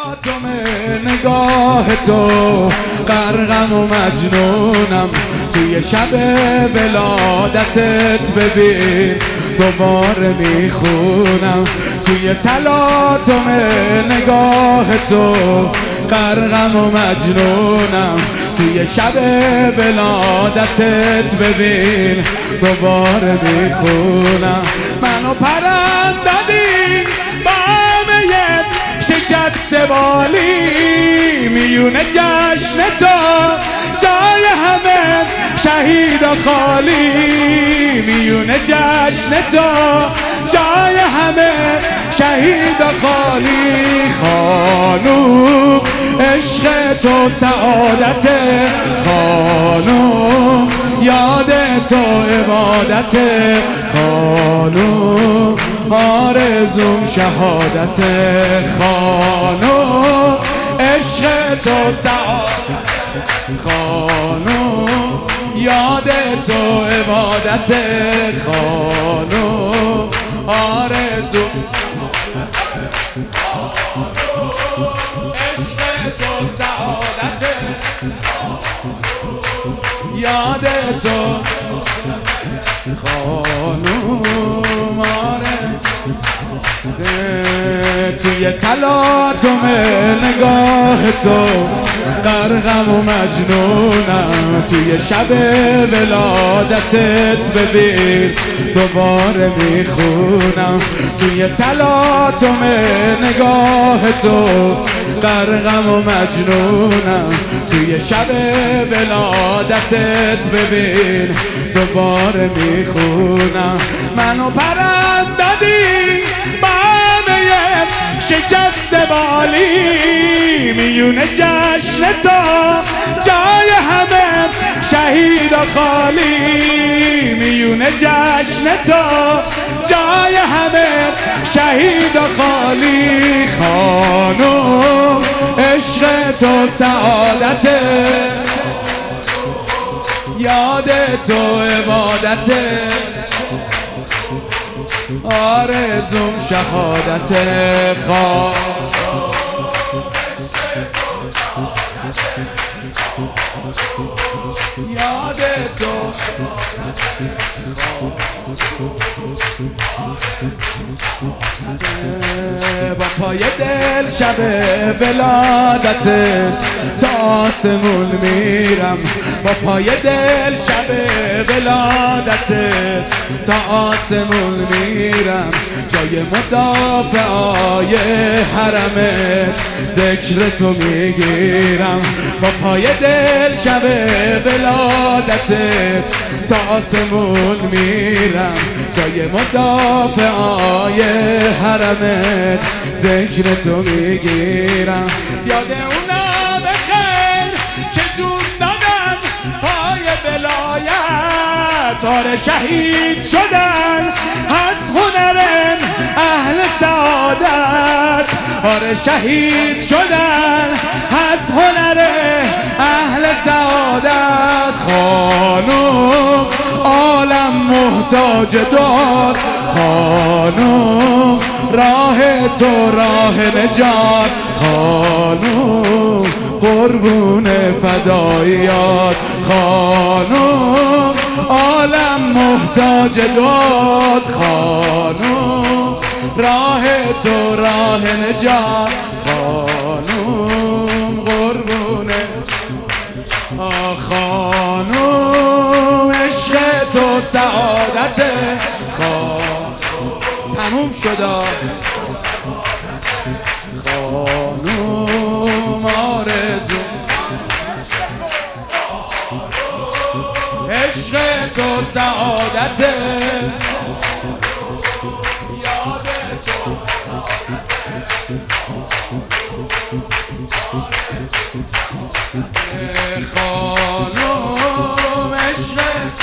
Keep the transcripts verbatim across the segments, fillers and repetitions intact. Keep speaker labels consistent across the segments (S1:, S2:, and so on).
S1: تلاطم نگاه تو غرقم و مجنونم توی شب ولادتت. ببین دوباره میخونم توی تلاطم نگاه تو غرقم و مجنونم توی شب ولادتت. ببین دوباره میخونم منو پرند دادی با همه شکست بالی میون جشن تو جای همه شهید و خالی میون جشن تو جای همه شهید و خالی. خانوم عشق تو سعادت خانوم یاد تو عبادت خانوم آرزوم شهادت خانوم عشق تو سعادت خانوم یاد تو عبادت خانوم آرزوم عشق تو سعادت یاد تو خانوم آرزوم. توی تلاطم نگاه تو غرقم و مجنونم توی شب ولادتت. ببین دوباره میخونم توی تلاطم نگاه تو غرقم و مجنونم توی شب ولادتت. ببین دوباره میخونم منو پرند دادی با همه شکست بالی میون جشن تو جای همه شهید و خالی میون جشن تو جای همه شهید و خالی. خانوم عشق تو سعادت یاد تو عبادت آرزوم شهادت خانوم یاد تو با پای دل شب ولادتت تا آسمون میرم. با پای دل شب ولادتت تا آسمون میرم. جای مدافعای حرمت ذکر تو میگیرم. با پای دل شب ولادتت تا آسمون میرم. جای مدافعای حرمت ذکر تو میگیرم. یاد اونا بخیر که جون دادن پای ولایت آره شهید شدن از هنر اهل سعادت. آره شهید شدن از هنر اهل سعادت. خانوم عالم محتاج داد خانوم راه تو راه نجات. خانوم قربون فداییات. خانوم عالم محتاج داد خانوم راه تو راه نجات. خانوم قربون خانوم عشق تو سعادت خانوم تموم شد. خانوم آرزوم عشق تو سعادت یاد تو خانوم عشق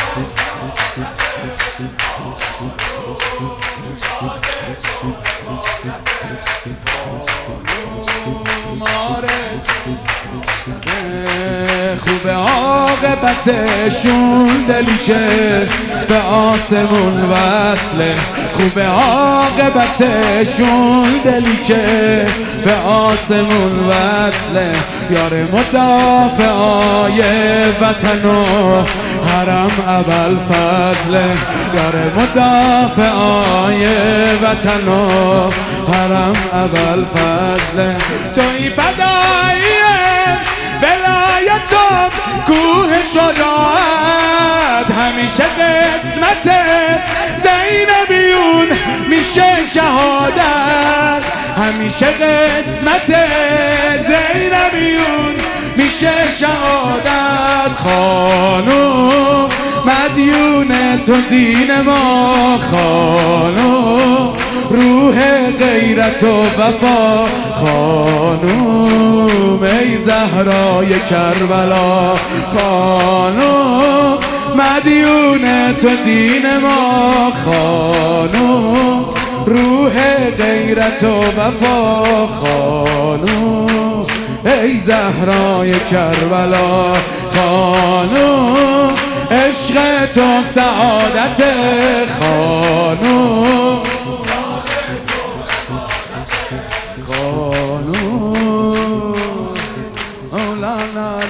S1: خوب عاقبتشون دلی که به آسمون وصله. خوب عاقبتشون دلی که به آسمون وصله یار مدافعای وطن و حرم اول فضله یار مدافعای وطن و حرم اول فضله توی فدایی ولایتم کوه شجاعت همیشه قسمت زینبیون میشه شهادت همیشه قسمت زینبیون میشه شهادت خانوم مدیون تو دین ما خانوم روح غیرت و وفا خانوم ای زهرای کربلا خانوم مدیون تو دین ما خانوم روح غیرت و وفا خانوم ای زهرای کربلا خانوم عشق تو سعادت خانوم خانوم مولانا